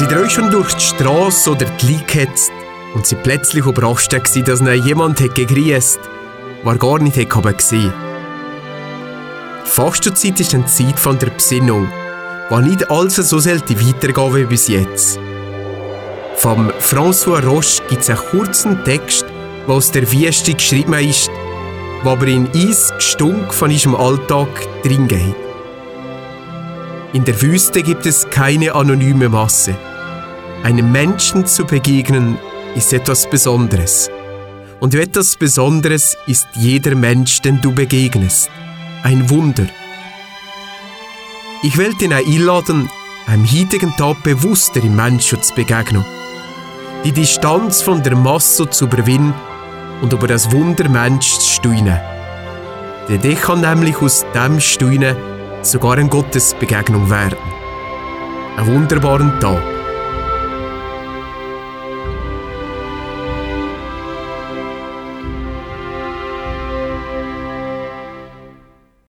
Sie ihr euch schon durch die Strasse oder die Lie gehetzt und sie plötzlich überrascht war, dass ihnen jemand gegrüßt hat, der gar nicht gesehen. Die Fastenzeit ist eine Zeit von der Besinnung, wo nicht alles so selten weitergehen wie bis jetzt. Vom François Roche gibt es einen kurzen Text, der aus der Wüste geschrieben ist, der aber in Eis Gestunk von unserem Alltag drin geht. In der Wüste gibt es keine anonyme Masse. Einem Menschen zu begegnen, ist etwas Besonderes. Und etwas Besonderes ist jeder Mensch, den du begegnest. Ein Wunder. Ich will dich einladen, am heutigen Tag bewusster im Menschen zu begegnen. Die Distanz von der Masse zu überwinden und über das Wunder Mensch zu staunen. Denn der kann nämlich aus dem Staunen sogar eine Gottesbegegnung werden. Einen wunderbaren Tag.